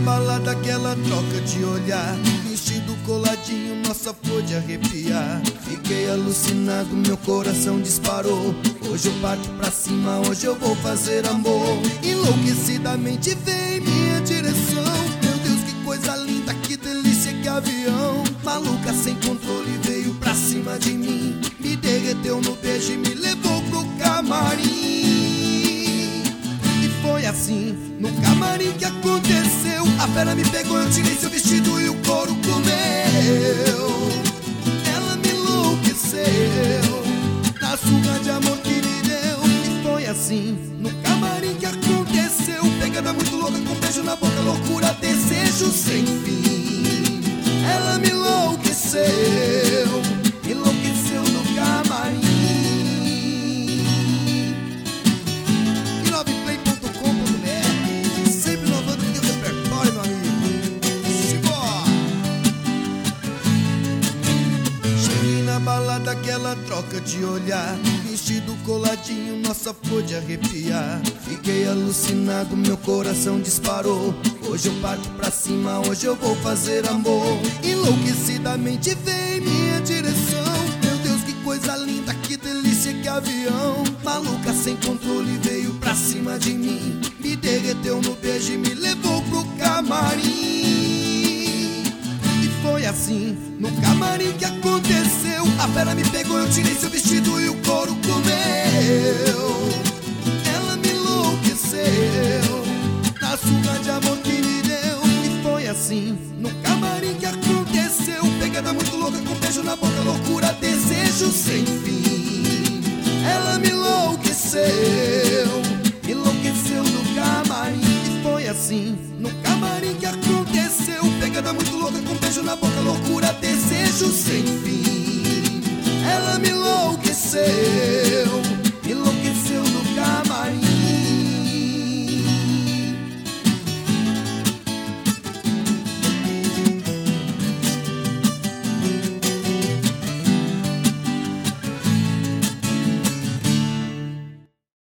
balada, aquela troca de olhar, vestido coladinho, nossa foi de arrepiar. Fiquei alucinado, meu coração disparou. Hoje eu parto pra cima, hoje eu vou fazer amor. Enlouquecidamente veio em minha direção. Meu Deus, que coisa linda, que delícia, que avião. Maluca sem controle veio pra cima de mim, me derreteu no beijo e me levou pro camarim. Foi assim, no camarim que aconteceu. A fera me pegou, eu tirei seu vestido e o couro comeu. Ela me enlouqueceu na surra de amor que me deu. E foi assim, no camarim que aconteceu. Pegada muito louca, com beijo na boca, loucura, desejo sem fim. Ela me enlouqueceu, enlouqueceu no camarim. Balada, aquela troca de olhar, vestido coladinho, nossa foi de arrepiar. Fiquei alucinado, meu coração disparou. Hoje eu parto pra cima, hoje eu vou fazer amor. Enlouquecidamente veio em minha direção. Meu Deus, que coisa linda, que delícia, que avião. Maluca sem controle veio pra cima de mim, me derreteu no beijo e me levou pro camarim. Foi assim, no camarim que aconteceu. A fera me pegou, eu tirei seu vestido e o couro comeu. Ela me enlouqueceu na surra de amor que me deu. E foi assim, no camarim que aconteceu. Pegada muito louca, com beijo na boca, loucura, desejo sem fim. Ela me enlouqueceu, enlouqueceu no camarim. E foi assim, no camarim que aconteceu. Pegada muito louca, com beijo na boca, loucura.